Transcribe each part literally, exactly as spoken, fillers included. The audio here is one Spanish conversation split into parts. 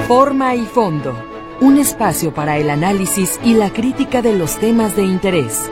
Forma y fondo, un espacio para el análisis y la crítica de los temas de interés.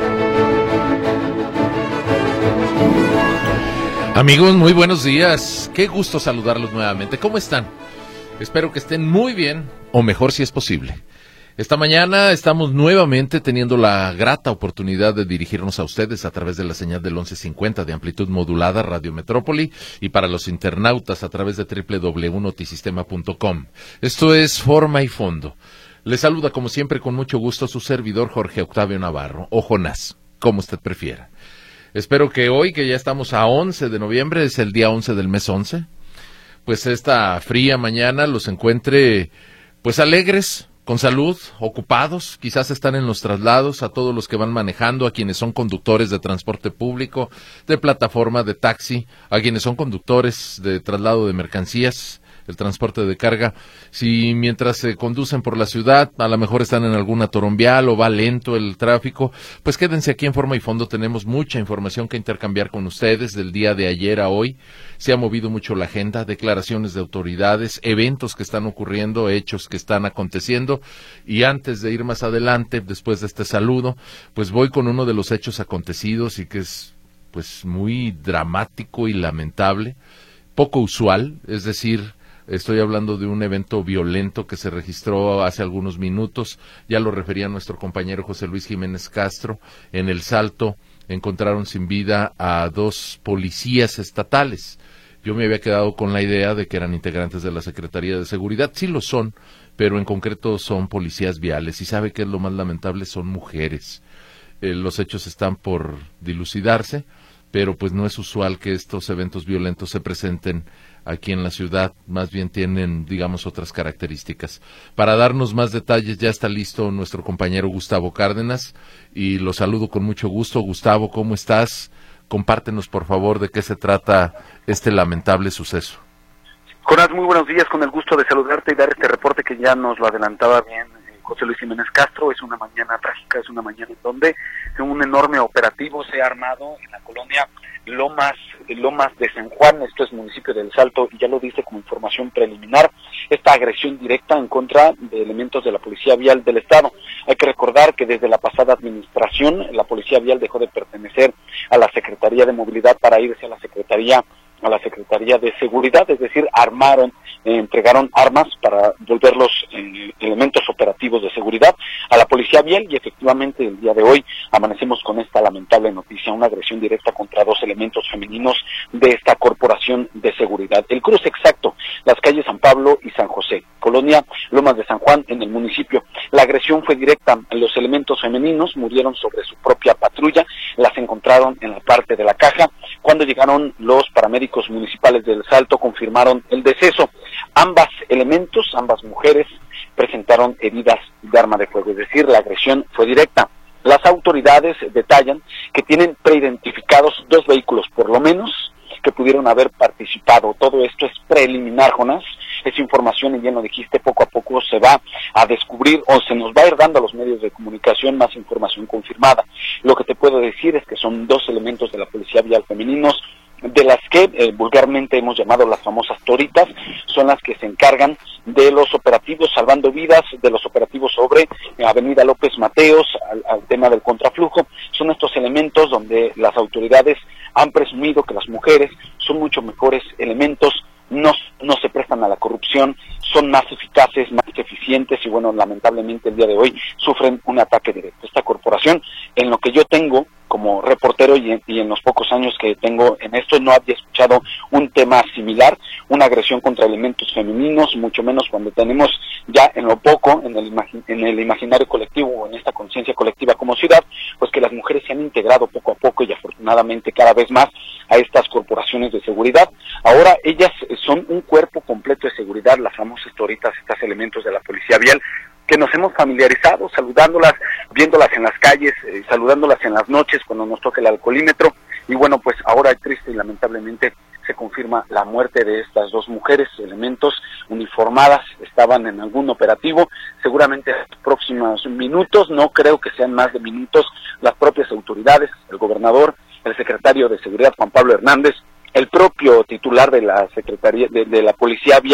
Amigos, muy buenos días. Qué gusto saludarlos nuevamente. ¿Cómo están? Espero que estén muy bien, o mejor si es posible. Esta mañana estamos nuevamente teniendo la grata oportunidad de dirigirnos a ustedes a través de la señal del once cincuenta de amplitud modulada Radio Metrópoli y para los internautas a través de doble u doble u doble u punto notisistema punto com. Esto es Forma y Fondo. Les saluda como siempre con mucho gusto su servidor Jorge Octavio Navarro, o Jonás, como usted prefiera. Espero que hoy, que ya estamos a once de noviembre, es el día once del mes once, pues esta fría mañana los encuentre pues alegres, con salud, ocupados, quizás están en los traslados, a todos los que van manejando, a quienes son conductores de transporte público, de plataforma, de taxi, a quienes son conductores de traslado de mercancías, el transporte de carga. Si mientras se conducen por la ciudad, a lo mejor están en alguna torombial o va lento el tráfico, pues quédense aquí en Forma y Fondo. Tenemos mucha información que intercambiar con ustedes del día de ayer a hoy. Se ha movido mucho la agenda, declaraciones de autoridades, eventos que están ocurriendo, hechos que están aconteciendo. Y antes de ir más adelante, después de este saludo, pues voy con uno de los hechos acontecidos y que es pues muy dramático y lamentable, poco usual, es decir, estoy hablando de un evento violento que se registró hace algunos minutos. Ya lo refería nuestro compañero José Luis Jiménez Castro. En El Salto encontraron sin vida a dos policías estatales. Yo me había quedado con la idea de que eran integrantes de la Secretaría de Seguridad. Sí lo son, pero en concreto son policías viales. Y sabe qué es lo más lamentable, son mujeres. Eh, los hechos están por dilucidarse, pero pues no es usual que estos eventos violentos se presenten aquí en la ciudad, más bien tienen, digamos, otras características. Para darnos más detalles ya está listo nuestro compañero Gustavo Cárdenas y lo saludo con mucho gusto. Gustavo, ¿cómo estás? Compártenos, por favor, de qué se trata este lamentable suceso. Jonás, muy buenos días, con el gusto de saludarte y dar este reporte que ya nos lo adelantaba bien José Luis Jiménez Castro. Es una mañana trágica, es una mañana en donde un enorme operativo se ha armado en la colonia Lomas, Lomas de San Juan, esto es municipio de El Salto, y ya lo dice como información preliminar, esta agresión directa en contra de elementos de la Policía Vial del Estado. Hay que recordar que desde la pasada administración, la Policía Vial dejó de pertenecer a la Secretaría de Movilidad para irse a la Secretaría a la Secretaría de Seguridad, es decir, armaron, eh, entregaron armas para volverlos eh, elementos operativos de seguridad a la Policía Vial, y efectivamente el día de hoy amanecemos con esta lamentable noticia, una agresión directa contra dos elementos femeninos de esta corporación de seguridad. El cruce exacto, las calles San Pablo y San José, colonia Lomas de San Juan en el municipio. La agresión fue directa, los elementos femeninos murieron sobre su propia patrulla, las encontraron en la parte de la caja. Cuando llegaron los paramédicos municipales del Salto confirmaron el deceso. Ambas elementos, ambas mujeres, presentaron heridas de arma de fuego, es decir, la agresión fue directa. Las autoridades detallan que tienen preidentificados dos vehículos, por lo menos, que pudieron haber participado. Todo esto es preliminar, Jonás, es información, y bien lo dijiste, poco a poco se va a descubrir o se nos va a ir dando a los medios de comunicación más información confirmada. Lo que te puedo decir es que son dos elementos de la Policía Vial femeninos, de las que eh, vulgarmente hemos llamado las famosas toritas, son las que se encargan de los operativos salvando vidas, de los operativos sobre eh, Avenida López Mateos, al, al tema del contraflujo. Son estos elementos donde las autoridades han presumido que las mujeres son mucho mejores elementos, no, no se prestan a la corrupción, son más eficaces, más eficientes, y bueno, lamentablemente el día de hoy sufren un ataque directo. Esta corporación, en lo que yo tengo como reportero y en, y en los pocos años que tengo en esto, no había escuchado un tema similar, una agresión contra elementos femeninos, mucho menos cuando tenemos ya en lo poco, en el, imagi- en el imaginario colectivo o en esta conciencia colectiva como ciudad, pues que las mujeres se han integrado poco a poco y afortunadamente cada vez más a estas corporaciones de seguridad. Ahora ellas son un cuerpo completo de seguridad, las famosas toritas, estos elementos de la Policía Vial, que nos hemos familiarizado, saludándolas, viéndolas en las calles, eh, saludándolas en las noches cuando nos toca el alcoholímetro, y bueno, pues ahora triste y lamentablemente se confirma la muerte de estas dos mujeres, elementos uniformadas, estaban en algún operativo, seguramente en los próximos minutos, no creo que sean más de minutos, las propias autoridades, el gobernador, el secretario de Seguridad Juan Pablo Hernández, el propio titular de la Secretaría de, de la Policía Vial,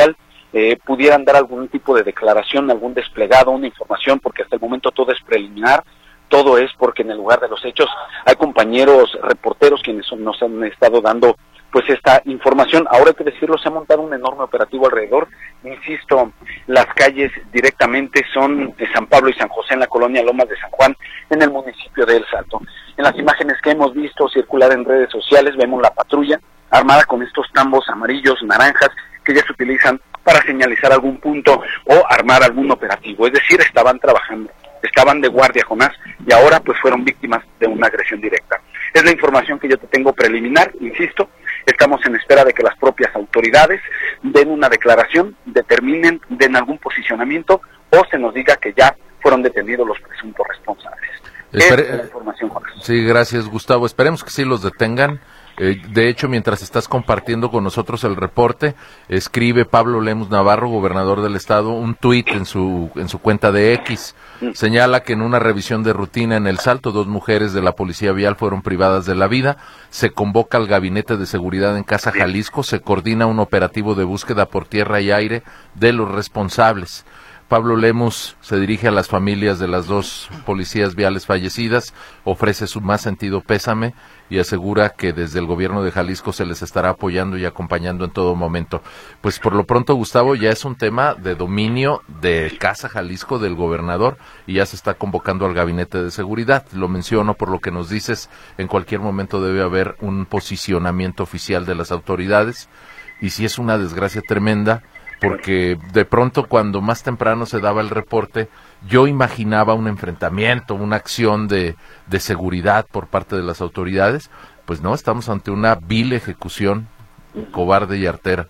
eh, pudieran dar algún tipo de declaración, algún desplegado, una información, porque hasta el momento todo es preliminar. Todo es porque en el lugar de los hechos hay compañeros reporteros quienes son, nos han estado dando pues esta información. Ahora hay que decirlo, se ha montado un enorme operativo alrededor. Insisto, las calles directamente son de San Pablo y San José en la colonia Lomas de San Juan, en el municipio de El Salto. En las imágenes que hemos visto circular en redes sociales vemos la patrulla armada con estos tambos amarillos, naranjas, que ya se utilizan para señalizar algún punto o armar algún operativo. Es decir, estaban trabajando, estaban de guardia, Jonás, y ahora pues fueron víctimas de una agresión directa. Es la información que yo te tengo preliminar, insisto, estamos en espera de que las propias autoridades den una declaración, determinen, den algún posicionamiento o se nos diga que ya fueron detenidos los presuntos responsables. Espere... Esa es la información, Jonás. Sí, gracias, Gustavo. Esperemos que sí los detengan. Eh, de hecho, mientras estás compartiendo con nosotros el reporte, escribe Pablo Lemus Navarro, gobernador del estado, un tuit en su en su cuenta de X. Señala que en una revisión de rutina en El Salto, dos mujeres de la policía vial fueron privadas de la vida. Se convoca al gabinete de seguridad en Casa Jalisco, se coordina un operativo de búsqueda por tierra y aire de los responsables. Pablo Lemus se dirige a las familias de las dos policías viales fallecidas, ofrece su más sentido pésame y asegura que desde el gobierno de Jalisco se les estará apoyando y acompañando en todo momento. Pues por lo pronto, Gustavo, ya es un tema de dominio de Casa Jalisco, del gobernador, y ya se está convocando al gabinete de seguridad. Lo menciono por lo que nos dices, en cualquier momento debe haber un posicionamiento oficial de las autoridades, y si es una desgracia tremenda, porque de pronto cuando más temprano se daba el reporte, yo imaginaba un enfrentamiento, una acción de, de seguridad por parte de las autoridades. Pues no, estamos ante una vil ejecución cobarde y artera.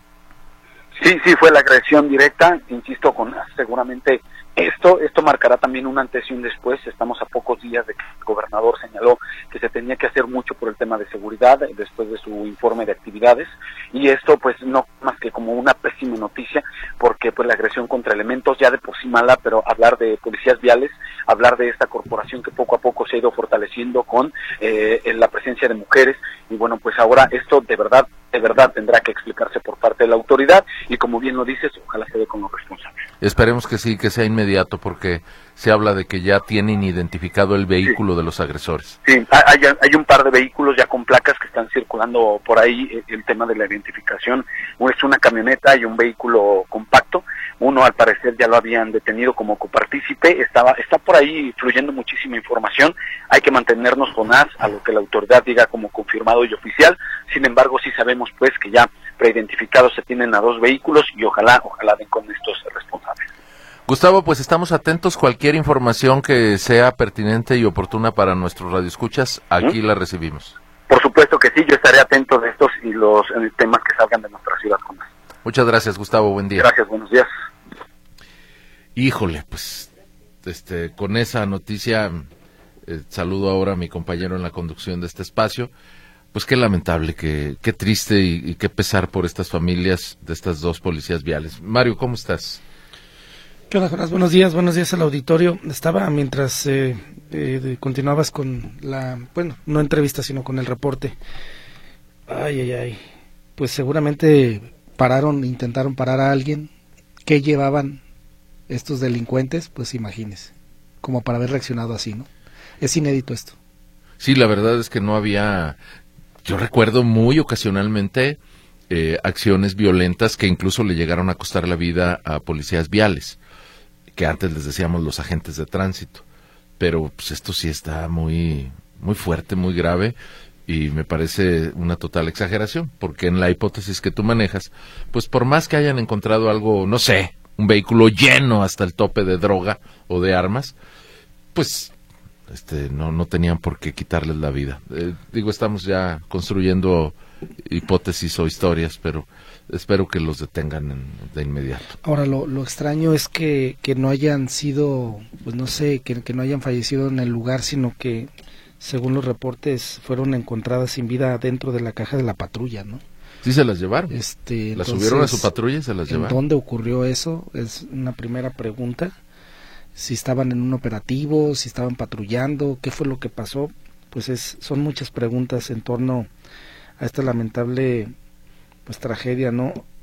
Sí, sí, fue la agresión directa, insisto, con seguramente esto esto marcará también un antes y un después. Estamos a pocos días de que el gobernador señaló que se tenía que hacer mucho por el tema de seguridad después de su informe de actividades, y esto pues no más que como una pésima noticia, porque pues la agresión contra elementos ya de por sí mala, pero hablar de policías viales, hablar de esta corporación que poco a poco se ha ido fortaleciendo con eh, en la presencia de mujeres, y bueno, pues ahora esto de verdad de verdad tendrá que explicarse por parte de la autoridad, y como bien lo dices, ojalá se dé con los responsables. Esperemos que sí, que sea inmediato, porque se habla de que ya tienen identificado el vehículo sí. de los agresores. Sí, hay, hay un par de vehículos ya con placas que están circulando por ahí. El tema de la identificación es una camioneta y un vehículo compacto. Uno al parecer ya lo habían detenido como copartícipe, estaba está por ahí fluyendo muchísima información. Hay que mantenernos con as a lo que la autoridad diga como confirmado y oficial. Sin embargo, sí sabemos pues que ya preidentificados se tienen a dos vehículos, y ojalá ojalá den con estos responsables. Gustavo, pues estamos atentos. Cualquier información que sea pertinente y oportuna para nuestros radioescuchas, aquí ¿Mm? la recibimos. Por supuesto que sí, yo estaré atento de estos y los eh, temas que salgan de nuestra ciudad. Muchas gracias, Gustavo, buen día. Gracias, buenos días. Híjole, pues este con esa noticia eh, saludo ahora a mi compañero en la conducción de este espacio. Pues qué lamentable, qué, qué triste y, y qué pesar por estas familias de estas dos policías viales. Mario, ¿cómo estás? ¿Qué onda, Jonás? Buenos días, buenos días al auditorio. Estaba mientras eh, eh, continuabas con la, bueno, no entrevista, sino con el reporte. Ay, ay, ay. Pues seguramente pararon, intentaron parar a alguien. ¿Qué llevaban estos delincuentes? Pues imagínese, como para haber reaccionado así, ¿no? Es inédito esto. Sí, la verdad es que no había, yo recuerdo muy ocasionalmente eh, acciones violentas que incluso le llegaron a costar la vida a policías viales, que antes les decíamos los agentes de tránsito, pero pues esto sí está muy muy fuerte, muy grave, y me parece una total exageración, porque en la hipótesis que tú manejas, pues por más que hayan encontrado algo, no sé, un vehículo lleno hasta el tope de droga o de armas, pues este no no tenían por qué quitarles la vida. Eh, digo, estamos ya construyendo hipótesis o historias, pero espero que los detengan en, de inmediato. Ahora, lo, lo extraño es que, que no hayan sido, pues no sé, que, que no hayan fallecido en el lugar, sino que, según los reportes, fueron encontradas sin vida dentro de la caja de la patrulla, ¿no? Sí, se las llevaron. Este, las entonces, subieron a su patrulla y se las llevaron. ¿Dónde ocurrió eso? Es una primera pregunta. Si estaban en un operativo, si estaban patrullando, ¿qué fue lo que pasó? Pues es, son muchas preguntas en torno a esta lamentable pues tragedia, ¿no?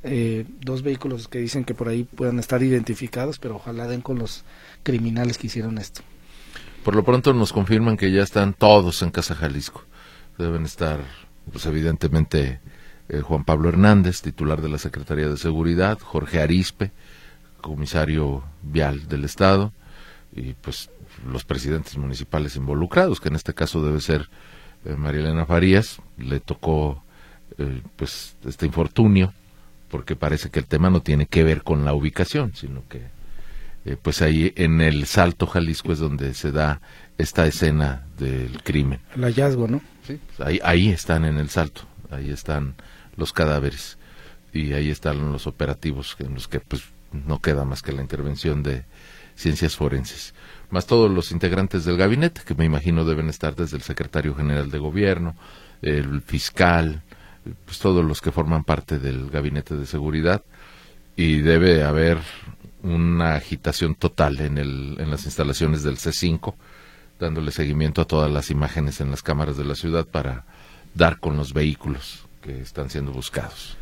eh, dos vehículos que dicen que por ahí puedan estar identificados, pero ojalá den con los criminales que hicieron esto. Por lo pronto nos confirman que ya están todos en Casa Jalisco. Deben estar, pues evidentemente, eh, Juan Pablo Hernández, titular de la Secretaría de Seguridad, Jorge Arispe, comisario vial del Estado, y pues los presidentes municipales involucrados, que en este caso debe ser eh, María Elena Farías. Le tocó eh, pues este infortunio, porque parece que el tema no tiene que ver con la ubicación, sino que eh, pues ahí en el Salto, Jalisco, es donde se da esta escena del crimen. El hallazgo, ¿no? Sí, ahí, ahí están en el Salto, ahí están los cadáveres y ahí están los operativos en los que pues no queda más que la intervención de ciencias forenses, más todos los integrantes del gabinete, que me imagino deben estar desde el secretario general de gobierno, el fiscal, pues todos los que forman parte del gabinete de seguridad, y debe haber una agitación total en el en las instalaciones del C cinco, dándole seguimiento a todas las imágenes en las cámaras de la ciudad para dar con los vehículos que están siendo buscados.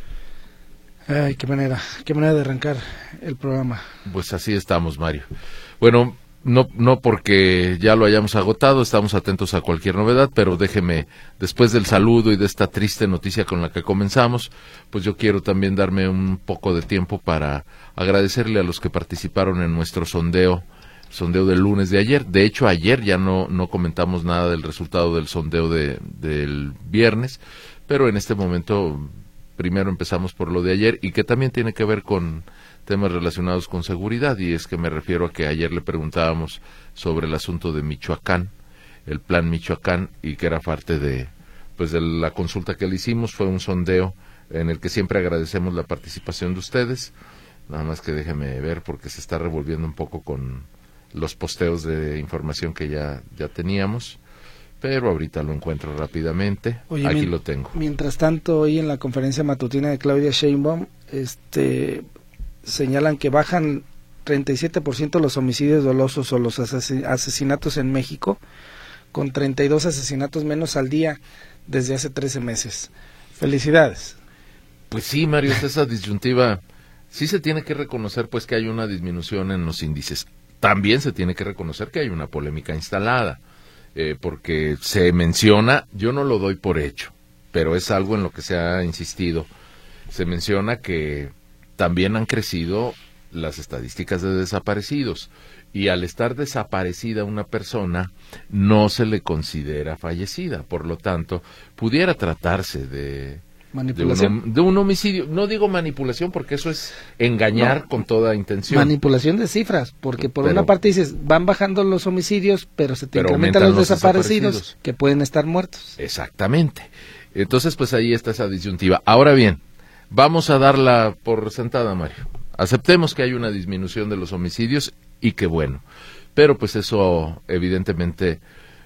Ay, qué manera, qué manera de arrancar el programa. Pues así estamos, Mario. Bueno, no no porque ya lo hayamos agotado, estamos atentos a cualquier novedad, pero déjeme, después del saludo y de esta triste noticia con la que comenzamos, pues yo quiero también darme un poco de tiempo para agradecerle a los que participaron en nuestro sondeo, sondeo del lunes de ayer. De hecho, ayer ya no no comentamos nada del resultado del sondeo de del viernes, pero en este momento primero empezamos por lo de ayer, y que también tiene que ver con temas relacionados con seguridad, y es que me refiero a que ayer le preguntábamos sobre el asunto de Michoacán, el plan Michoacán, y que era parte de pues de la consulta que le hicimos. Fue un sondeo en el que siempre agradecemos la participación de ustedes. Nada más que déjeme ver, porque se está revolviendo un poco con los posteos de información que ya ya teníamos, pero ahorita lo encuentro rápidamente. Oye, aquí lo tengo. Mientras tanto, hoy en la conferencia matutina de Claudia Sheinbaum, este, señalan que bajan treinta y siete por ciento los homicidios dolosos o los asesinatos en México, con treinta y dos asesinatos menos al día desde hace trece meses. Felicidades. Pues sí, Mario, esa disyuntiva. Sí se tiene que reconocer pues que hay una disminución en los índices. También se tiene que reconocer que hay una polémica instalada. Eh, porque se menciona, yo no lo doy por hecho, pero es algo en lo que se ha insistido, se menciona que también han crecido las estadísticas de desaparecidos, y al estar desaparecida una persona no se le considera fallecida, por lo tanto pudiera tratarse de manipulación, de un, de un homicidio. No digo manipulación porque eso es engañar no, con toda intención. Manipulación de cifras, porque por pero, una parte dices, van bajando los homicidios, pero se te pero incrementan los, los desaparecidos, desaparecidos que pueden estar muertos. Exactamente. Entonces, pues ahí está esa disyuntiva. Ahora bien, vamos a darla por sentada, Mario. Aceptemos que hay una disminución de los homicidios, y qué bueno. Pero pues eso evidentemente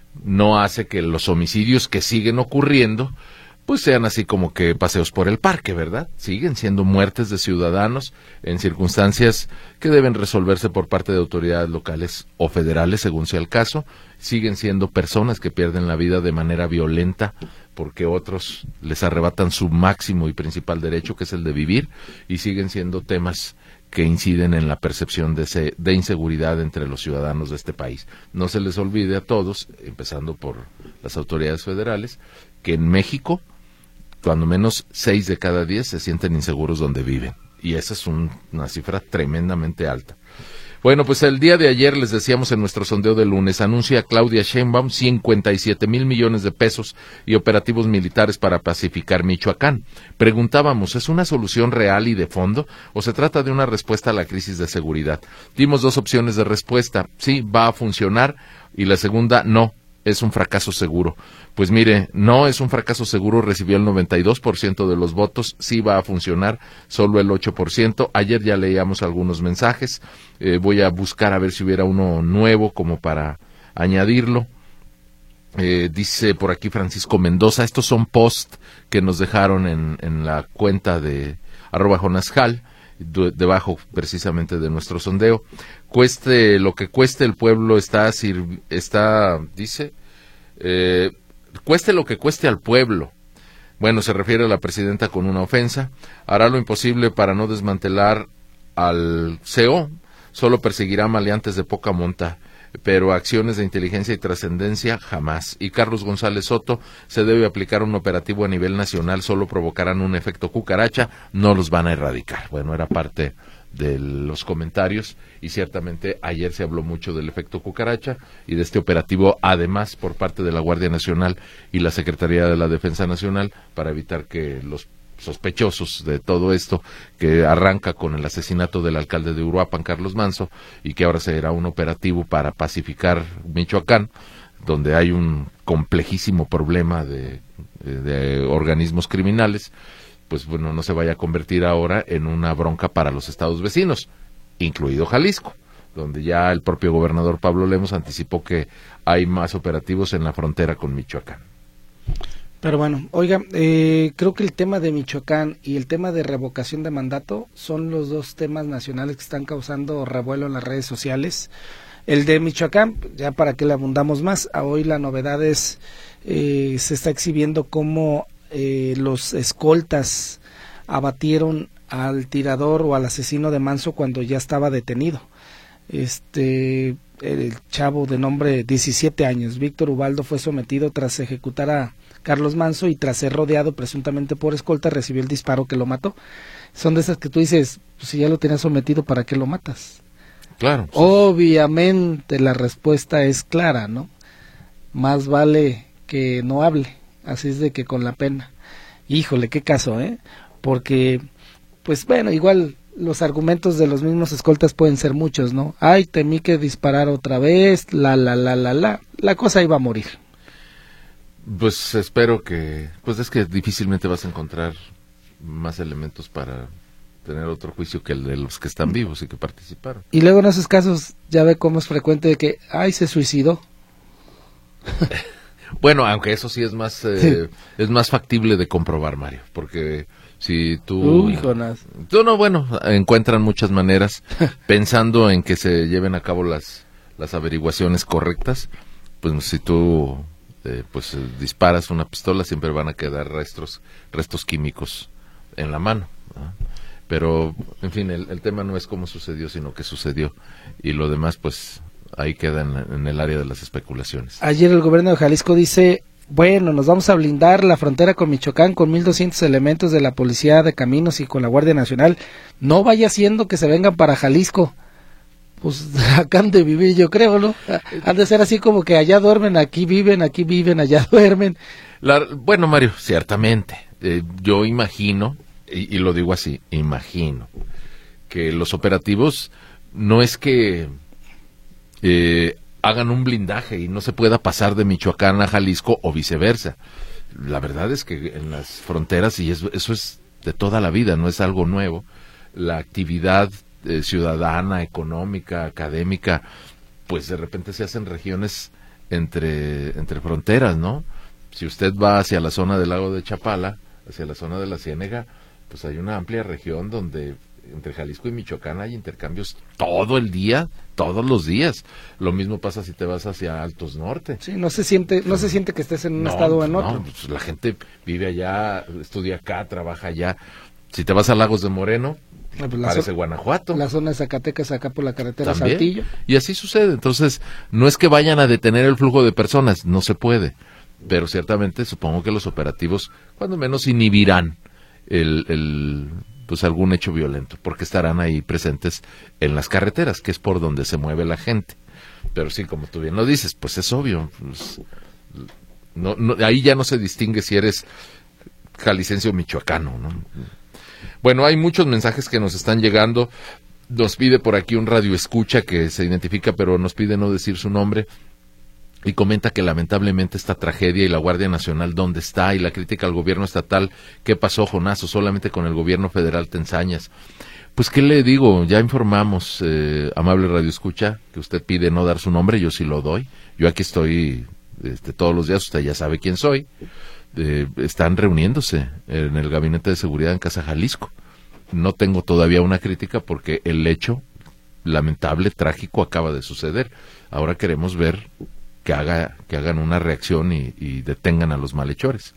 no hace que los homicidios que siguen ocurriendo pues sean así como que paseos por el parque, ¿verdad? Siguen siendo muertes de ciudadanos en circunstancias que deben resolverse por parte de autoridades locales o federales, según sea el caso. Siguen siendo personas que pierden la vida de manera violenta porque otros les arrebatan su máximo y principal derecho, que es el de vivir, y siguen siendo temas que inciden en la percepción de, ese, de inseguridad entre los ciudadanos de este país. No se les olvide a todos, empezando por las autoridades federales, que en México cuando menos seis de cada diez se sienten inseguros donde viven, y esa es un, una cifra tremendamente alta. Bueno, pues el día de ayer les decíamos en nuestro sondeo de lunes, anuncia Claudia Sheinbaum cincuenta y siete mil millones de pesos y operativos militares para pacificar Michoacán. Preguntábamos, ¿es una solución real y de fondo o se trata de una respuesta a la crisis de seguridad? Dimos dos opciones de respuesta, sí, va a funcionar, y la segunda, no, es un fracaso seguro. Pues mire, no es un fracaso seguro, recibió el noventa y dos por ciento de los votos, sí va a funcionar, solo el ocho por ciento. Ayer ya leíamos algunos mensajes, eh, voy a buscar a ver si hubiera uno nuevo como para añadirlo. Eh, dice por aquí Francisco Mendoza, estos son posts que nos dejaron en, en la cuenta de arroba jonasjal, de, debajo precisamente de nuestro sondeo. Cueste lo que cueste, el pueblo está, está dice, eh, cueste lo que cueste al pueblo, Bueno, se refiere a la presidenta con una ofensa. Hará lo imposible para no desmantelar al C E O. Solo perseguirá maleantes de poca monta, pero acciones de inteligencia y trascendencia jamás. Y Carlos González Soto, se debe aplicar un operativo a nivel nacional, solo provocarán un efecto cucaracha, no los van a erradicar. Bueno, era parte de los comentarios y ciertamente ayer se habló mucho del efecto cucaracha y de este operativo, además por parte de la Guardia Nacional y la Secretaría de la Defensa Nacional, para evitar que los sospechosos de todo esto, que arranca con el asesinato del alcalde de Uruapan, Carlos Manso, y que ahora será un operativo para pacificar Michoacán, donde hay un complejísimo problema de, de, de organismos criminales, pues bueno, no se vaya a convertir ahora en una bronca para los estados vecinos, incluido Jalisco, donde ya el propio gobernador Pablo Lemos anticipó que hay más operativos en la frontera con Michoacán. Pero bueno, oiga, eh, creo que el tema de Michoacán y el tema de revocación de mandato son los dos temas nacionales que están causando revuelo en las redes sociales. El de Michoacán, ya para que le abundamos más, a hoy la novedad es, eh, se está exhibiendo cómo eh, los escoltas abatieron al tirador o al asesino de Manso cuando ya estaba detenido. Este, el chavo de nombre diecisiete años, Víctor Ubaldo, fue sometido tras ejecutar a Carlos Manso y tras ser rodeado presuntamente por escolta recibió el disparo que lo mató. Son de esas que tú dices, pues, si ya lo tenías sometido, ¿para qué lo matas? Claro. Sí. Obviamente la respuesta es clara, ¿no? Más vale que no hable, así es de que con la pena. Híjole, qué caso, ¿eh? Porque, pues bueno, igual los argumentos de los mismos escoltas pueden ser muchos, ¿no? Ay, temí que disparara otra vez, la, la, la, la, la. La cosa iba a morir. Pues espero que, pues es que difícilmente vas a encontrar más elementos para tener otro juicio que el de los que están vivos y que participaron. Y luego en esos casos ya ve cómo es frecuente de que, ay, se suicidó. Bueno, aunque eso sí es más, eh, es más factible de comprobar, Mario, porque si tú... Uy, Jonás. Tú no, bueno, encuentran muchas maneras, pensando en que se lleven a cabo las, las averiguaciones correctas, pues si tú... Eh, pues eh, disparas una pistola, siempre van a quedar restos restos químicos en la mano, ¿no? Pero en fin, el, el tema no es cómo sucedió, sino qué sucedió, y lo demás pues ahí queda en, en el área de las especulaciones. Ayer el gobierno de Jalisco dice, bueno, nos vamos a blindar la frontera con Michoacán con mil doscientos elementos de la Policía de Caminos y con la Guardia Nacional. No vaya siendo que se vengan para Jalisco. Pues acá han de vivir, yo creo, ¿no? Han de ser así como que allá duermen, aquí viven, aquí viven, allá duermen. La, bueno, Mario, ciertamente, eh, yo imagino, y, y lo digo así, imagino, que los operativos no es que eh, hagan un blindaje y no se pueda pasar de Michoacán a Jalisco o viceversa. La verdad es que en las fronteras, y eso, eso es de toda la vida, no es algo nuevo, la actividad Eh, ciudadana, económica, académica, pues de repente se hacen regiones entre, entre fronteras, ¿no? Si usted va hacia la zona del lago de Chapala, hacia la zona de la Ciénega, pues hay una amplia región donde entre Jalisco y Michoacán hay intercambios todo el día, todos los días. Lo mismo pasa si te vas hacia Altos Norte. Sí, no se siente, no se siente que estés en un no, estado o en otro. No, pues la gente vive allá, estudia acá, trabaja allá. Si te vas a Lagos de Moreno, pues parece Guanajuato. La zona de Zacatecas acá por la carretera ¿También? Saltillo. Y así sucede. Entonces, no es que vayan a detener el flujo de personas, no se puede. Pero ciertamente supongo que los operativos, cuando menos, inhibirán el, el, pues algún hecho violento, porque estarán ahí presentes en las carreteras, que es por donde se mueve la gente. Pero sí, como tú bien lo dices, pues es obvio. Pues, no, no, ahí ya no se distingue si eres jalisciense o michoacano, ¿no? Bueno, hay muchos mensajes que nos están llegando. Nos pide por aquí un radio escucha que se identifica, pero nos pide no decir su nombre. Y comenta que lamentablemente esta tragedia y la Guardia Nacional, ¿dónde está? Y la crítica al gobierno estatal, ¿qué pasó, Jonás? ¿O solamente con el gobierno federal te ensañas? Pues, ¿qué le digo? Ya informamos, eh, amable radio escucha, que usted pide no dar su nombre, yo sí lo doy. Yo aquí estoy este, todos los días, usted ya sabe quién soy. Eh, están reuniéndose en el Gabinete de Seguridad en Casa Jalisco. No tengo todavía una crítica porque el hecho lamentable, trágico, acaba de suceder. Ahora queremos ver que haga que hagan una reacción y, y detengan a los malhechores.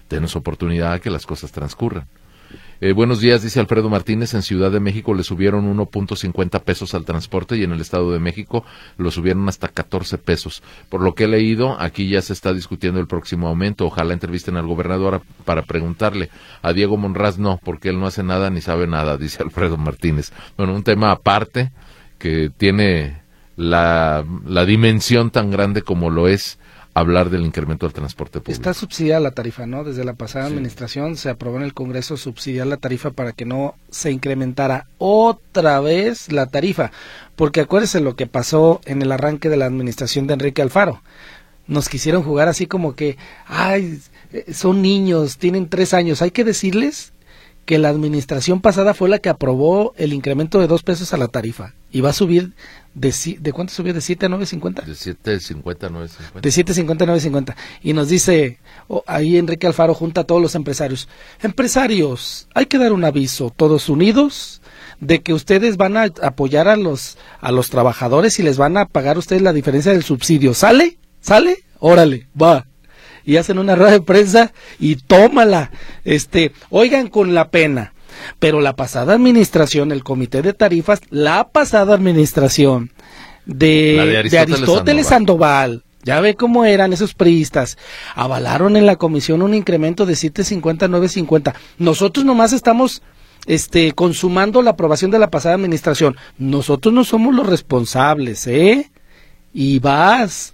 denos oportunidad a que las cosas transcurran. Eh, buenos días, dice Alfredo Martínez. En Ciudad de México le subieron uno punto cincuenta pesos al transporte y en el Estado de México lo subieron hasta catorce pesos. Por lo que he leído, aquí ya se está discutiendo el próximo aumento. Ojalá entrevisten al gobernador a, para preguntarle. A Diego Monraz no, porque él no hace nada ni sabe nada, dice Alfredo Martínez. Bueno, un tema aparte que tiene la, la dimensión tan grande como lo es hablar del incremento del transporte público. Está subsidiada la tarifa, ¿no? Desde la pasada sí. administración se aprobó en el Congreso subsidiar la tarifa para que no se incrementara otra vez la tarifa, porque acuérdese lo que pasó en el arranque de la administración de Enrique Alfaro. Nos quisieron jugar así como que, ay, son niños, tienen tres años, hay que decirles que la administración pasada fue la que aprobó el incremento de dos pesos a la tarifa y va a subir de, ¿de cuánto subió? ¿De siete a nueve cincuenta? De siete cincuenta a nueve cincuenta. De siete cincuenta a nueve cincuenta. Y nos dice, oh, ahí Enrique Alfaro junta a todos los empresarios. Empresarios, hay que dar un aviso, todos unidos, de que ustedes van a apoyar a los, a los trabajadores y les van a pagar ustedes la diferencia del subsidio. ¿Sale? ¿Sale? Órale, va. Y hacen una rueda de prensa y tómala, este, oigan con la pena, pero la pasada administración, el comité de tarifas, la pasada administración de, de Aristóteles, de Aristóteles Sandoval. Sandoval, ya ve cómo eran esos priistas, avalaron en la comisión un incremento de siete cincuenta a nueve cincuenta, nosotros nomás estamos este, consumando la aprobación de la pasada administración, nosotros no somos los responsables, ¿eh? Y vas...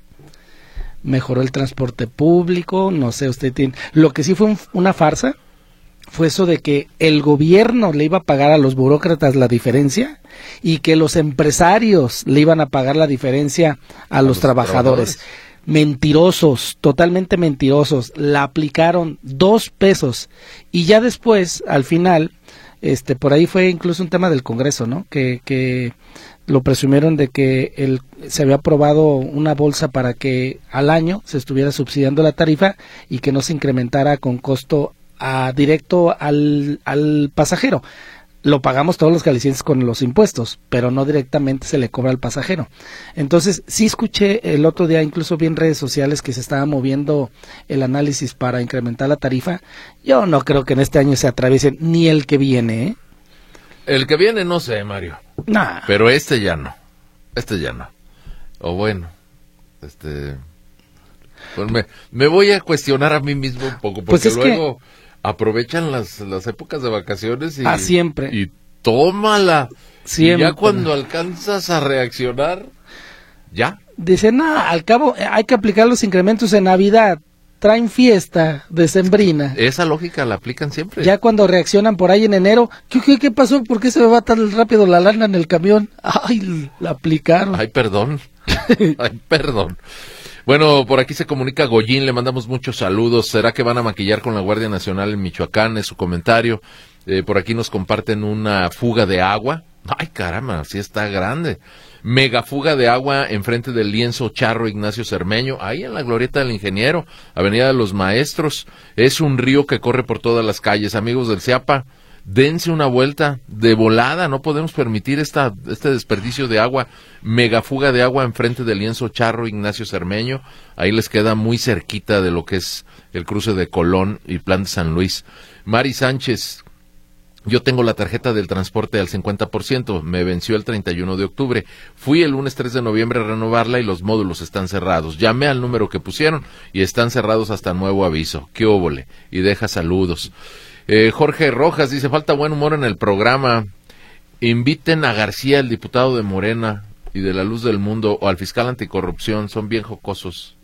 Mejoró el transporte público, no sé, usted tiene... Lo que sí fue un, una farsa fue eso de que el gobierno le iba a pagar a los burócratas la diferencia y que los empresarios le iban a pagar la diferencia a, a los, los trabajadores. trabajadores. Mentirosos, totalmente mentirosos. La aplicaron dos pesos y ya después, al final, este, por ahí fue incluso un tema del Congreso, ¿no? Que... que lo presumieron de que el, se había aprobado una bolsa para que al año se estuviera subsidiando la tarifa y que no se incrementara con costo a, directo al, al pasajero. Lo pagamos todos los jaliscienses con los impuestos, pero no directamente se le cobra al pasajero. Entonces, sí escuché el otro día, incluso vi en redes sociales que se estaba moviendo el análisis para incrementar la tarifa. Yo no creo que en este año se atraviesen ni el que viene, ¿eh? El que viene no sé, Mario. Nah. Pero este ya no. Este ya no. O bueno, este... Pues me, me voy a cuestionar a mí mismo un poco, porque pues es luego que... aprovechan las, las épocas de vacaciones y... Ah, siempre. Y tómala. Siempre. Y ya cuando alcanzas a reaccionar, ya. Dicen, no, al cabo hay que aplicar los incrementos en Navidad. Traen fiesta decembrina. Esa lógica la aplican siempre. Ya cuando reaccionan por ahí en enero, ¿qué, qué, qué pasó? ¿Por qué se me va tan rápido la lana en el camión? Ay, la aplicaron. Ay, perdón. Ay, perdón. Bueno, por aquí se comunica Goyín, le mandamos muchos saludos. ¿Será que van a maquillar con la Guardia Nacional en Michoacán? Es su comentario. Eh, por aquí nos comparten una fuga de agua. Ay, caramba, sí está grande. Mega fuga de agua enfrente del lienzo Charro Ignacio Cermeño, ahí en la glorieta del Ingeniero, Avenida de los Maestros. Es un río que corre por todas las calles. Amigos del CIAPA, dense una vuelta de volada, no podemos permitir esta, este desperdicio de agua. Mega fuga de agua enfrente del lienzo Charro Ignacio Cermeño, ahí les queda muy cerquita de lo que es el cruce de Colón y Plan de San Luis. Mari Sánchez: yo tengo la tarjeta del transporte al cincuenta por ciento, me venció el treinta y uno de octubre, fui el lunes tres de noviembre a renovarla y los módulos están cerrados. Llamé al número que pusieron y están cerrados hasta nuevo aviso. ¡Qué óvole! Y deja saludos. Eh, Jorge Rojas dice: falta buen humor en el programa. Inviten a García, el diputado de Morena y de la Luz del Mundo, o al fiscal anticorrupción, son bien jocosos.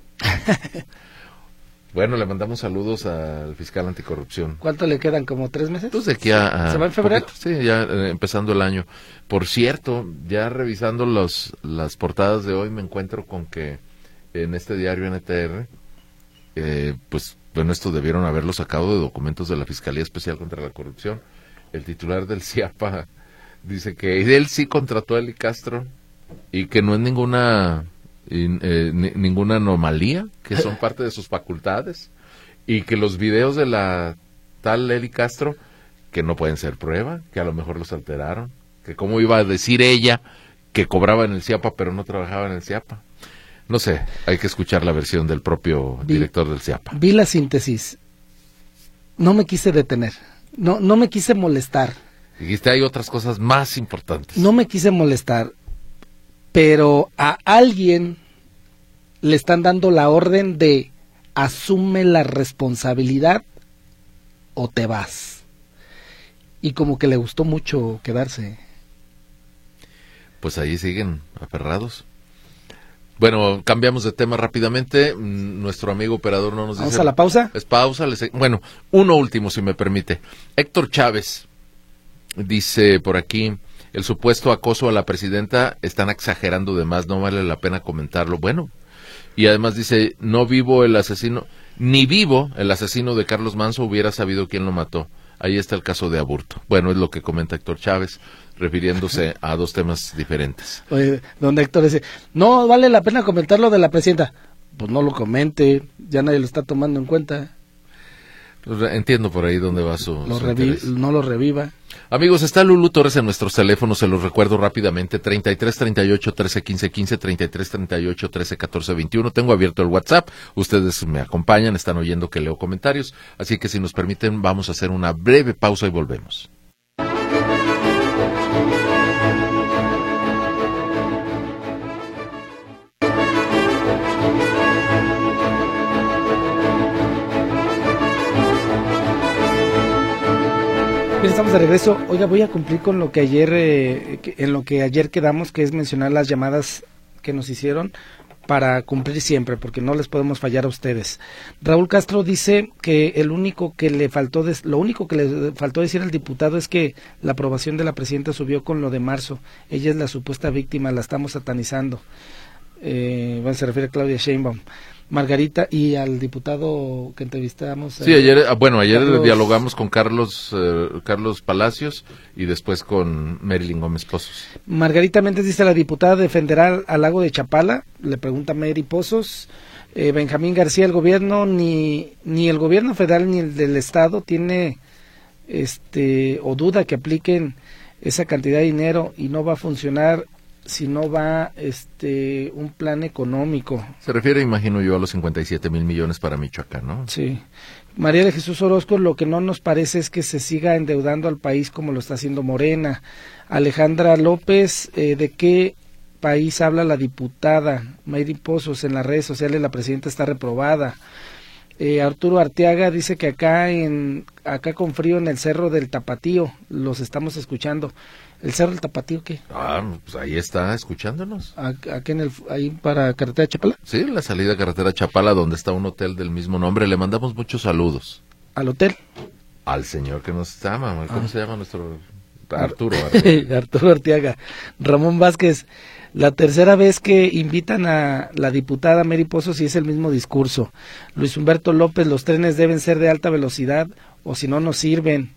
Bueno, le mandamos saludos al fiscal anticorrupción. ¿Cuánto le quedan? ¿Como tres meses? Pues de aquí a... a ¿Se va en febrero? Poquito, sí, ya eh, empezando el año. Por cierto, ya revisando los, las portadas de hoy, me encuentro con que en este diario N T R, eh, pues, bueno, esto debieron haberlo sacado de documentos de la Fiscalía Especial contra la Corrupción. El titular del CIAPA dice que él sí contrató a Eli Castro y que no es ninguna... Y, eh, ni, ninguna anomalía, que son parte de sus facultades, y que los videos de la tal Eli Castro, que no pueden ser prueba, que a lo mejor los alteraron, que cómo iba a decir ella que cobraba en el CIAPA pero no trabajaba en el CIAPA. No sé, hay que escuchar la versión del propio vi, director del CIAPA. Vi la síntesis. no me quise detener, no, no me quise molestar. Dijiste, hay otras cosas más importantes. No me quise molestar, pero a alguien le están dando la orden de asume la responsabilidad o te vas. Y como que le gustó mucho quedarse. Pues ahí siguen aferrados. Bueno, cambiamos de tema rápidamente. Nuestro amigo operador no nos dice... ¿Vamos a la pausa? Es pausa. Les... Bueno, uno último, si me permite. Héctor Chávez dice por aquí, el supuesto acoso a la presidenta están exagerando de más, no vale la pena comentarlo. Bueno, y además dice, no vivo el asesino, ni vivo el asesino de Carlos Manso hubiera sabido quién lo mató. Ahí está el caso de Aburto. Bueno, es lo que comenta Héctor Chávez, refiriéndose a dos temas diferentes. Oye, donde Héctor dice, no vale la pena comentar lo de la presidenta. Pues no lo comente, ya nadie lo está tomando en cuenta. Pues entiendo por ahí dónde va su, lo su revi interés. No lo reviva. Amigos, está Lulu Torres en nuestros teléfonos, se los recuerdo rápidamente, treinta y tres, treinta y ocho, trece, quince, quince, treinta y tres, treinta y ocho, trece, catorce, veintiuno. Tengo abierto el WhatsApp, ustedes me acompañan, están oyendo que leo comentarios, así que si nos permiten vamos a hacer una breve pausa y volvemos. Bien, estamos de regreso. Oiga, voy a cumplir con lo que ayer, eh, que, en lo que ayer quedamos, que es mencionar las llamadas que nos hicieron para cumplir siempre, porque no les podemos fallar a ustedes. Raúl Castro dice que el único que le faltó, de, lo único que le faltó decir al diputado es que la aprobación de la presidenta subió con lo de marzo. Ella es la supuesta víctima, la estamos satanizando. Eh, bueno, se refiere a Claudia Sheinbaum. Margarita, y al diputado que entrevistamos. Sí, ayer, bueno, ayer Carlos... dialogamos con Carlos eh, Carlos Palacios y después con Marilyn Gómez Pozos. Margarita Méndez dice, la diputada defenderá al lago de Chapala, le pregunta Mary Pozos. Eh, Benjamín García, el gobierno, ni, ni el gobierno federal ni el del estado tiene, este, o duda que apliquen esa cantidad de dinero y no va a funcionar si no va este un plan económico. Se refiere, imagino yo, a los cincuenta y siete mil millones para Michoacán, ¿no? Sí. María de Jesús Orozco, lo que no nos parece es que se siga endeudando al país como lo está haciendo Morena. Alejandra López, eh, ¿de qué país habla la diputada? Mayri Pozos, en las redes sociales la presidenta está reprobada. Eh, Arturo Arteaga dice que acá en acá con frío en el Cerro del Tapatío, los estamos escuchando. ¿El Cerro del Tapatío qué? Ah, pues ahí está, escuchándonos. ¿Aquí en el, ahí para Carretera Chapala? Sí, la salida a Carretera Chapala, donde está un hotel del mismo nombre. Le mandamos muchos saludos. ¿Al hotel? Al señor que nos llama. ¿Cómo ah. se llama nuestro...? Arturo Arteaga. Arturo Arteaga. Ramón Vázquez, la tercera vez que invitan a la diputada Mary Pozos y es el mismo discurso. Luis Humberto López, los trenes deben ser de alta velocidad o si no, no sirven.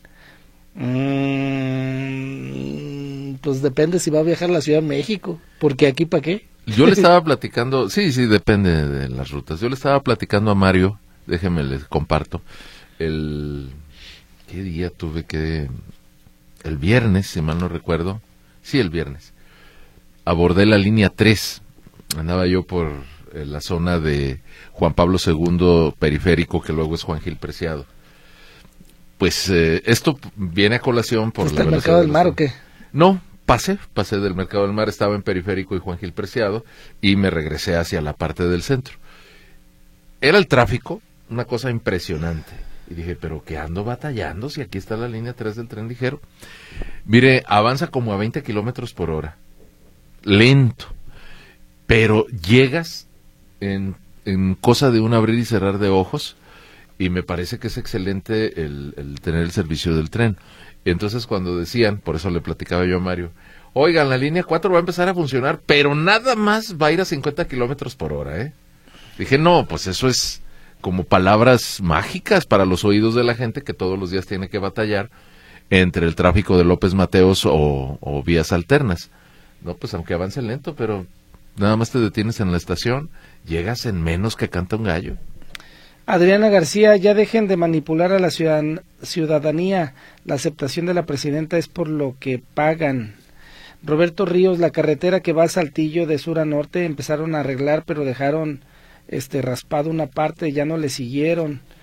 Mm, pues depende si va a viajar a la Ciudad de México, porque aquí ¿para qué? Yo le estaba platicando, sí, sí, depende de las rutas. Yo le estaba platicando a Mario, déjeme les comparto, el... ¿qué día tuve que...? El viernes, si mal no recuerdo, sí, el viernes, abordé la línea tres, andaba yo por eh, la zona de Juan Pablo segundo periférico, que luego es Juan Gil Preciado. Pues eh, esto viene a colación por ¿Está el Mercado del Mar o qué? No, pasé, pasé del Mercado del Mar, estaba en Periférico y Juan Gil Preciado y me regresé hacia la parte del centro. Era el tráfico, una cosa impresionante. Y dije, pero ¿qué ando batallando si aquí está la línea tres del tren ligero? Mire, avanza como a veinte kilómetros por hora, lento, pero llegas en, en cosa de un abrir y cerrar de ojos. Y me parece que es excelente el, el tener el servicio del tren. Entonces cuando decían, por eso le platicaba yo a Mario, oigan, la línea cuatro va a empezar a funcionar, pero nada más va a ir a cincuenta kilómetros por hora, ¿eh? Dije, no, pues eso es como palabras mágicas para los oídos de la gente que todos los días tiene que batallar entre el tráfico de López Mateos o, o vías alternas. No, pues aunque avance lento, pero nada más te detienes en la estación, llegas en menos que canta un gallo. Adriana García, ya dejen de manipular a la ciudadan- ciudadanía, la aceptación de la presidenta es por lo que pagan. Roberto Ríos, la carretera que va a Saltillo de sur a norte empezaron a arreglar, pero dejaron este raspado una parte, ya no le siguieron.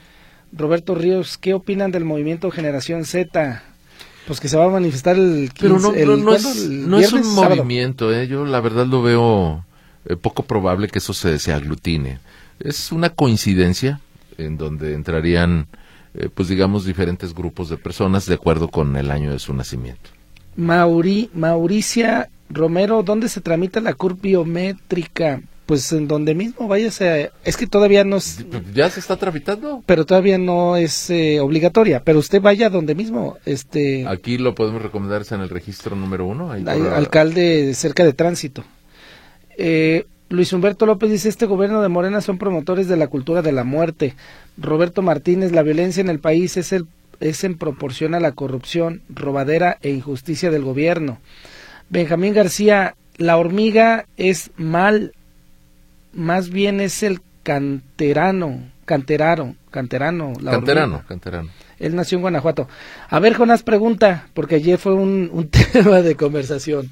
Roberto Ríos, ¿qué opinan del movimiento Generación Z? Pues que se va a manifestar el quince, Pero no, el, no, no, es, el no es un viernes, sábado. movimiento, ¿eh? Yo la verdad lo veo eh, poco probable que eso se, se aglutine. Es una coincidencia en donde entrarían, eh, pues digamos, diferentes grupos de personas de acuerdo con el año de su nacimiento. Mauri, Mauricia Romero, ¿dónde se tramita la C U R biométrica? Pues en donde mismo váyase, es que todavía no es, ¿Ya se está tramitando? pero todavía no es eh, obligatoria, pero usted vaya donde mismo, este, Aquí lo podemos recomendar, es en el registro número uno. Ahí al- por la- alcalde cerca de tránsito. Eh, Luis Humberto López dice, este gobierno de Morena son promotores de la cultura de la muerte. Roberto Martínez, la violencia en el país es, el, es en proporción a la corrupción, robadera e injusticia del gobierno. Benjamín García, la hormiga es mal, más bien es el canterano, canterano, canterano. La Canterano, hormiga. canterano. Él nació en Guanajuato. A ver, Jonás pregunta, porque ayer fue un, un tema de conversación.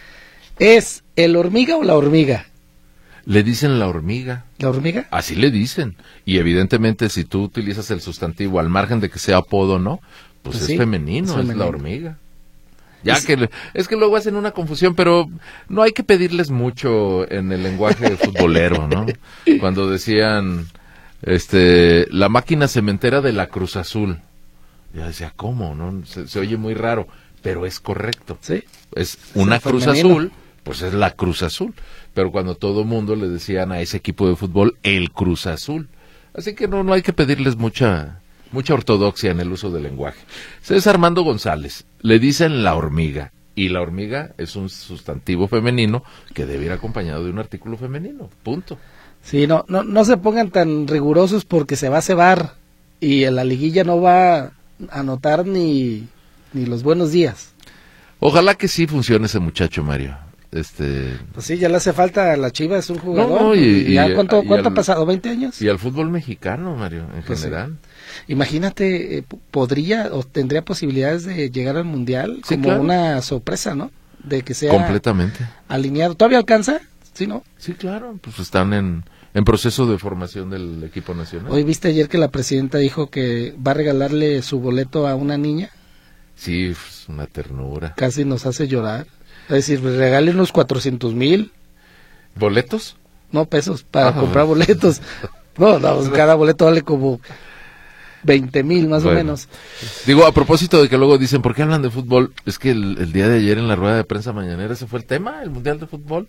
¿Es el hormiga o la hormiga? Le dicen la hormiga. ¿La hormiga? Así le dicen. Y evidentemente si tú utilizas el sustantivo al margen de que sea apodo o no, pues, Pues es, sí, femenino, es es femenino. la hormiga. Ya Es- que le- es que luego hacen una confusión, pero no hay que pedirles mucho en el lenguaje futbolero, ¿no? Cuando decían este la máquina cementera de la Cruz Azul. Ya decía, ¿cómo? ¿No? Se, se oye muy raro, pero es correcto. Sí. Es una el Cruz femenino. Azul, pues es la Cruz Azul. Pero cuando todo mundo le decían a ese equipo de fútbol el Cruz Azul. Así que no, no hay que pedirles mucha, mucha ortodoxia en el uso del lenguaje. César Armando González, le dicen la hormiga. Y la hormiga es un sustantivo femenino que debe ir acompañado de un artículo femenino. Punto. Sí, no, no, no se pongan tan rigurosos porque se va a cebar y en la liguilla no va a anotar ni, ni los buenos días. Ojalá que sí funcione ese muchacho, Mario. Este, Pues sí, ya le hace falta a la Chivas, es un jugador. No, no, y- ¿Y ya y- cuánto, y cuánto al- ha pasado? ¿veinte años? y al fútbol mexicano, Mario, en Pues sí. general. Imagínate, eh, p- podría o tendría posibilidades de llegar al Mundial Sí, como claro. una sorpresa, ¿no? De que sea Completamente. alineado. ¿Todavía alcanza? Sí, ¿no? Sí, claro, pues están en, en proceso de formación del equipo nacional. Hoy viste ayer que la presidenta dijo que va a regalarle su boleto a una niña. Sí, es una ternura. Casi nos hace llorar. Es decir, regale unos cuatrocientos mil, ¿Boletos? no pesos, para Ah, comprar bueno. boletos. No, no, pues cada boleto vale como veinte mil más Bueno. o menos. Digo, a propósito de que luego dicen, ¿por qué hablan de fútbol? Es que el, el día de ayer en la rueda de prensa mañanera ese fue el tema, el Mundial de Fútbol.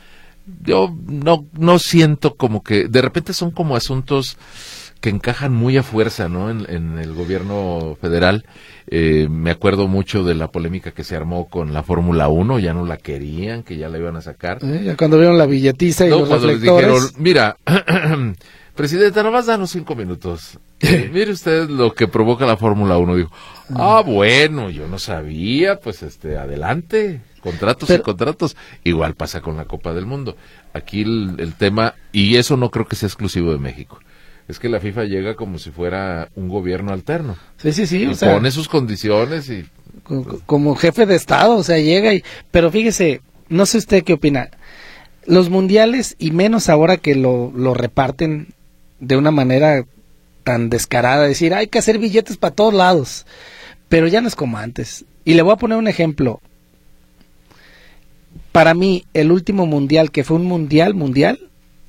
Yo no, no siento como que, de repente son como asuntos que encajan muy a fuerza, ¿no? En, en el gobierno federal. Eh, me acuerdo mucho de la polémica que se armó con la Fórmula uno, ya no la querían, que ya la iban a sacar. ¿Eh? Ya cuando vieron la billetiza y No, los cuando les reflectores. dijeron, mira, presidenta, nomás danos cinco minutos. Eh, mire usted lo que provoca la Fórmula uno. Dijo, ah, bueno, yo no sabía, pues este, adelante, contratos Pero- y contratos. Igual pasa con la Copa del Mundo. Aquí el, el tema, y eso no creo que sea exclusivo de México, es que la FIFA llega como si fuera un gobierno alterno. Sí, sí, sí, Y o sea, pone sus condiciones y... co- co- como jefe de Estado, o sea, llega y... Pero fíjese, no sé usted qué opina. Los mundiales, y menos ahora que lo, lo reparten de una manera tan descarada, decir, hay que hacer billetes para todos lados. Pero ya no es como antes. Y le voy a poner un ejemplo. Para mí, el último mundial, que fue un mundial, mundial,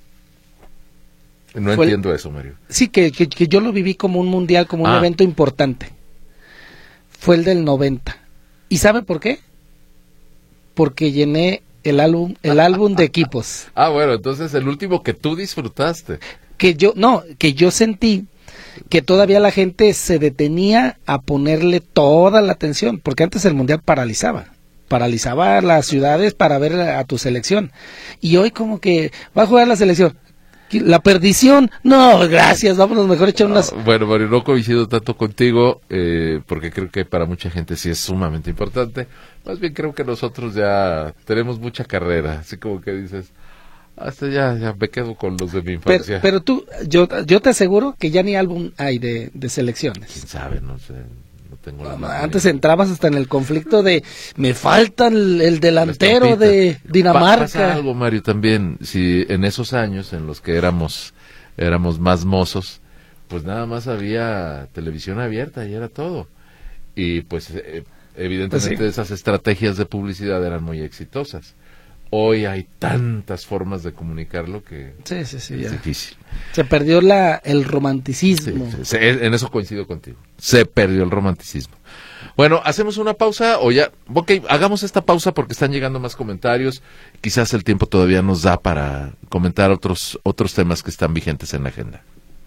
No Fue el- entiendo eso, Mario. sí, que, que, que yo lo viví como un mundial, como un Ah. evento importante. Fue el del noventa. ¿Y sabe por qué? Porque llené el álbum, el álbum de equipos. Ah, bueno, entonces el último que tú disfrutaste. Que yo, no, que yo sentí que todavía la gente se detenía a ponerle toda la atención, porque antes el mundial paralizaba. Paralizaba las ciudades para ver a, a tu selección. Y hoy como que va a jugar la selección. La perdición, no, gracias, vámonos mejor echar unas... Ah, bueno, Mario, no coincido tanto contigo, eh, porque creo que para mucha gente sí es sumamente importante. Más bien creo que nosotros ya tenemos mucha carrera, así como que dices, hasta ya, ya me quedo con los de mi Pero, infancia. pero tú, yo, yo te aseguro que ya ni álbum hay de, de selecciones. ¿Quién sabe? No sé, no tengo la menor Antes idea. entrabas hasta en el conflicto de me falta el, el delantero La estampita. de Pa- Dinamarca. pasa algo, Mario, también, si en esos años en los que éramos, éramos más mozos, pues nada más había televisión abierta y era todo. Y pues eh, evidentemente pues sí. Esas estrategias de publicidad eran muy exitosas. Hoy hay tantas formas de comunicarlo que sí, sí, sí, es ya. difícil. Se perdió la, el romanticismo. Sí, sí, sí, en eso coincido contigo. Se perdió el romanticismo. Bueno, ¿hacemos una pausa o ya? Ok, hagamos esta pausa porque están llegando más comentarios. Quizás el tiempo todavía nos da para comentar otros, otros temas que están vigentes en la agenda.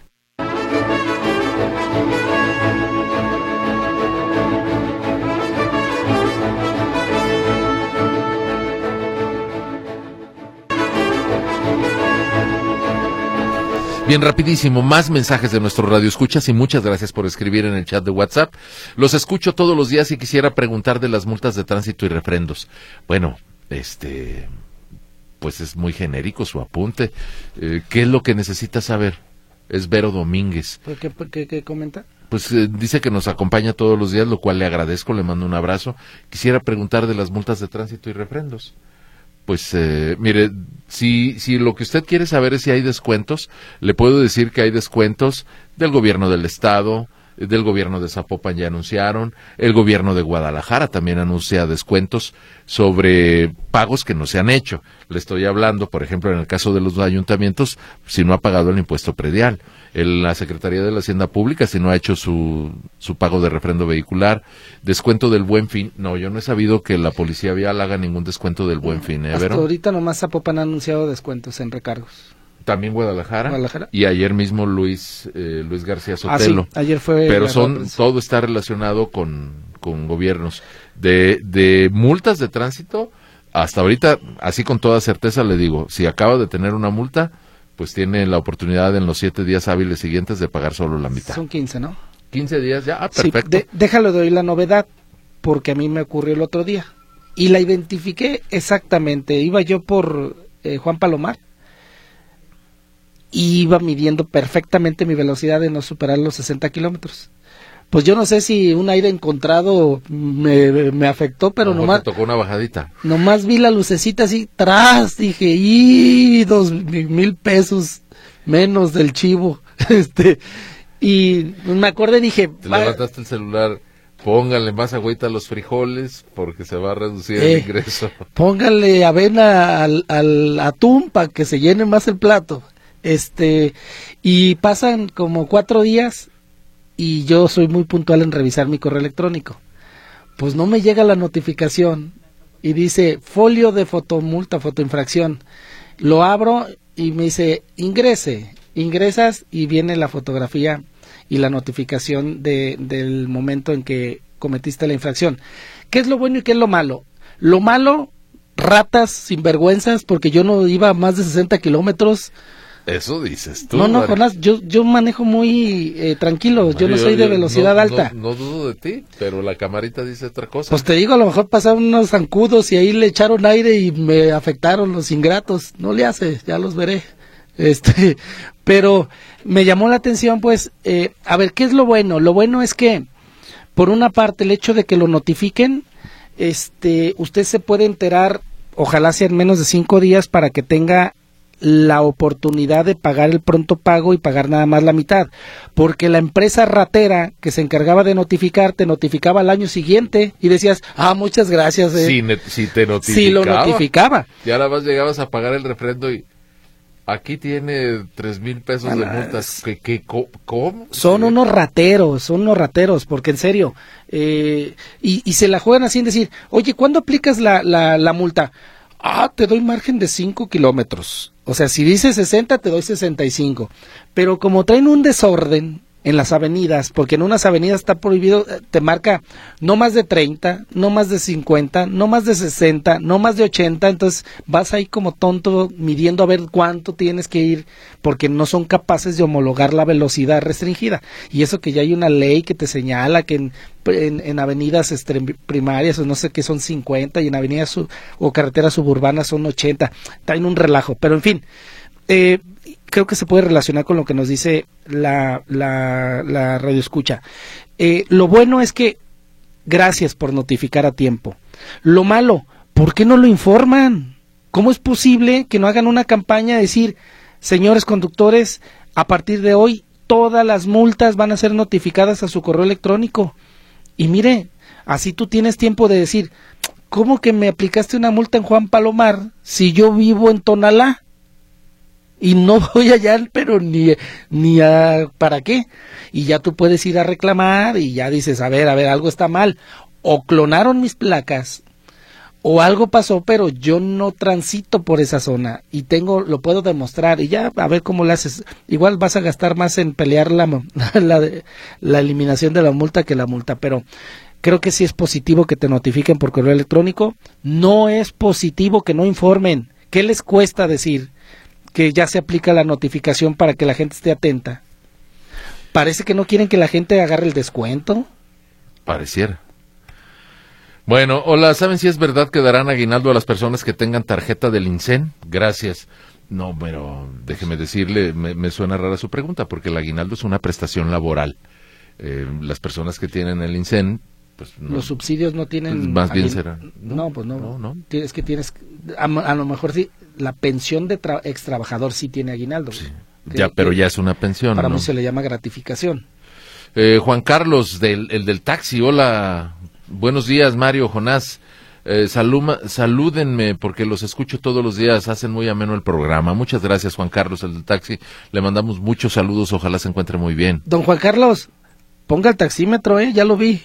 Bien, rapidísimo, más mensajes de nuestro radio escuchas y muchas gracias por escribir en el chat de WhatsApp. Los escucho todos los días y quisiera preguntar de las multas de tránsito y refrendos. Bueno, este, pues es muy genérico su apunte. Eh, ¿Qué es lo que necesita saber? Es Vero Domínguez. ¿Por qué, por qué, qué comenta? Pues eh, dice que nos acompaña todos los días, lo cual le agradezco, le mando un abrazo. Quisiera preguntar de las multas de tránsito y refrendos. Pues, eh, mire, si, si lo que usted quiere saber es si hay descuentos, le puedo decir que hay descuentos del gobierno del estado, del gobierno de Zapopan ya anunciaron, el gobierno de Guadalajara también anuncia descuentos sobre pagos que no se han hecho. Le estoy hablando, por ejemplo, en el caso de los ayuntamientos, si no ha pagado el impuesto predial. En la Secretaría de la Hacienda Pública, si no ha hecho su, su pago de refrendo vehicular, descuento del Buen Fin. No, yo no he sabido que la Policía Vial haga ningún descuento del Buen Fin, ¿eh, Hasta Vero? ahorita nomás Zapopan ha anunciado descuentos en recargos. También Guadalajara, Guadalajara. Y ayer mismo Luis eh, Luis García Sotelo. Ah, sí, ayer fue. Pero son todo está relacionado con, con gobiernos. De, de multas de tránsito, hasta ahorita, así con toda certeza le digo, si acaba de tener una multa, pues tiene la oportunidad en los siete días hábiles siguientes de pagar solo la mitad. Son quince, ¿no? quince días ya, ah, perfecto. Sí, de, déjalo de hoy la novedad, porque a mí me ocurrió el otro día. Y la identifiqué exactamente. Iba yo por eh, Juan Palomar. Y iba midiendo perfectamente mi velocidad de no superar los sesenta kilómetros. Pues yo no sé si un aire encontrado me, me afectó, pero nomás... te tocó una bajadita. Nomás vi la lucecita así, tras, dije, ¡y! Dos mil pesos menos del chivo. este Y me acordé, dije... Te levantaste el celular, póngale más agüita a los frijoles, porque se va a reducir eh, el ingreso. Póngale avena al, al atún para que se llene más el plato. Este, y pasan como cuatro días y yo soy muy puntual en revisar mi correo electrónico. Pues no me llega la notificación y dice folio de fotomulta, fotoinfracción. Lo abro y me dice ingrese, ingresas y viene la fotografía y la notificación de, del momento en que cometiste la infracción. ¿Qué es lo bueno y qué es lo malo? Lo malo, ratas sinvergüenzas, porque yo no iba a más de sesenta kilómetros. Eso dices tú. No, no, Jonás, yo, yo manejo muy eh, tranquilo, Mario, yo no soy de velocidad no, alta. No, no dudo de ti, pero la camarita dice otra cosa. Pues te digo, a lo mejor pasaron unos zancudos y ahí le echaron aire y me afectaron los ingratos. No le hace, ya los veré. Este, pero me llamó la atención, pues, eh, a ver, ¿qué es lo bueno? Lo bueno es que, por una parte, el hecho de que lo notifiquen, este, usted se puede enterar, ojalá sea en menos de cinco días, para que tenga la oportunidad de pagar el pronto pago y pagar nada más la mitad, porque la empresa ratera que se encargaba de notificar te notificaba al año siguiente y decías, ah, muchas gracias. Eh. Si, ne- si te notificaba. Si lo notificaba. Y ahora más llegabas a pagar el refrendo y aquí tiene tres mil pesos ah, de multas. ¿Qué, qué, ¿Cómo? Son ¿Sí? unos rateros, son unos rateros, porque en serio, eh, y, y se la juegan así en decir, oye, ¿cuándo aplicas la, la, la multa? Ah, te doy margen de cinco kilómetros. O sea, si dice sesenta, te doy sesenta y cinco. Pero como traen un desorden en las avenidas, porque en unas avenidas está prohibido, te marca no más de treinta, no más de cincuenta, no más de sesenta, no más de ochenta, entonces vas ahí como tonto midiendo a ver cuánto tienes que ir, porque no son capaces de homologar la velocidad restringida. Y eso que ya hay una ley que te señala que en, en, en avenidas este, primarias o no sé qué son cincuenta y en avenidas sub, o carreteras suburbanas son ochenta, está en un relajo, pero en fin, eh, creo que se puede relacionar con lo que nos dice la, la, la radioescucha. Eh, lo bueno es que gracias por notificar a tiempo. Lo malo, ¿por qué no lo informan? ¿Cómo es posible que no hagan una campaña de decir, señores conductores, a partir de hoy todas las multas van a ser notificadas a su correo electrónico. Y mire, así tú tienes tiempo de decir, ¿cómo que me aplicaste una multa en Juan Palomar si yo vivo en Tonalá? Y no voy allá, pero ni, ni a, ¿para qué? Y ya tú puedes ir a reclamar y ya dices, a ver, a ver, algo está mal. O clonaron mis placas, o algo pasó, pero yo no transito por esa zona y tengo, lo puedo demostrar y ya, a ver cómo lo haces. Igual vas a gastar más en pelear la, la, la eliminación de la multa que la multa, pero creo que sí es positivo que te notifiquen por correo electrónico. No es positivo que no informen. ¿Qué les cuesta decir que ya se aplica la notificación para que la gente esté atenta? Parece que no quieren que la gente agarre el descuento. Pareciera. Bueno, hola, ¿saben si es verdad que darán aguinaldo a las personas que tengan tarjeta del INSEN? Gracias. No, pero déjeme decirle, me, me suena rara su pregunta, porque el aguinaldo es una prestación laboral. Eh, las personas que tienen el INSEN, pues no, los subsidios no tienen... Pues más bien aguin... será. No, no, pues no. no, no. Es que tienes... A, a lo mejor sí, la pensión de tra... ex trabajador sí tiene aguinaldo. Sí. Que, Ya, pero ya es una pensión, para ¿no? mí se le llama gratificación. Eh, Juan Carlos, del, el del taxi, hola, buenos días, Mario, Jonás, eh, saluma, salúdenme porque los escucho todos los días, hacen muy ameno el programa. Muchas gracias, Juan Carlos, el del taxi, le mandamos muchos saludos, ojalá se encuentre muy bien. Don Juan Carlos, ponga el taxímetro, ¿eh? Ya lo vi.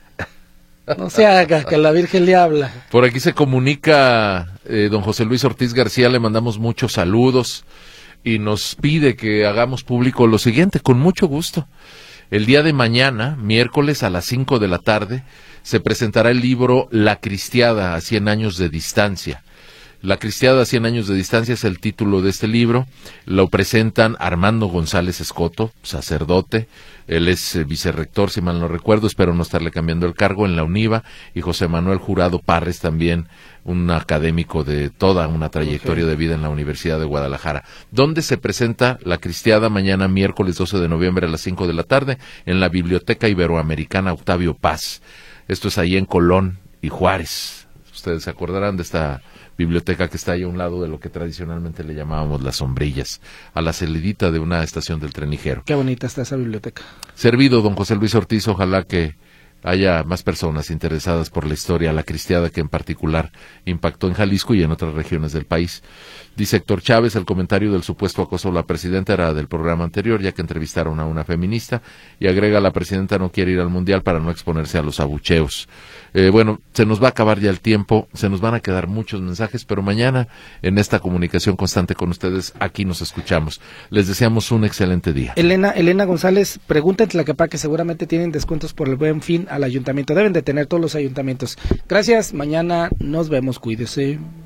No se haga, que la Virgen le habla. Por aquí se comunica eh, don José Luis Ortiz García, le mandamos muchos saludos y nos pide que hagamos público lo siguiente, con mucho gusto. El día de mañana, miércoles a las cinco de la tarde, se presentará el libro La Cristiada a cien años de distancia. La Cristiada a cien años de distancia es el título de este libro. Lo presentan Armando González Escoto, sacerdote. Él es eh, vicerrector, si mal no recuerdo, espero no estarle cambiando el cargo, en la UNIVA. Y José Manuel Jurado Parres, también un académico de toda una trayectoria okay. de vida en la Universidad de Guadalajara. ¿Dónde se presenta La Cristiada? Mañana, miércoles doce de noviembre a las cinco de la tarde, en la Biblioteca Iberoamericana Octavio Paz. Esto es ahí en Colón y Juárez. Ustedes se acordarán de esta biblioteca que está ahí a un lado de lo que tradicionalmente le llamábamos las sombrillas, a la salidita de una estación del tren ligero. Qué bonita está esa biblioteca. Servido, don José Luis Ortiz, ojalá que haya más personas interesadas por la historia, la cristiada que en particular impactó en Jalisco y en otras regiones del país. Dice Héctor Chávez, el comentario del supuesto acoso a la presidenta era del programa anterior, ya que entrevistaron a una feminista, y agrega, la presidenta no quiere ir al mundial para no exponerse a los abucheos. Eh, bueno, se nos va a acabar ya el tiempo, se nos van a quedar muchos mensajes, pero mañana en esta comunicación constante con ustedes, aquí nos escuchamos. Les deseamos un excelente día. Elena, Elena González, pregunta en Tlaquepaque que seguramente tienen descuentos por el Buen Fin al ayuntamiento. Deben de tener todos los ayuntamientos. Gracias, mañana nos vemos, cuídese.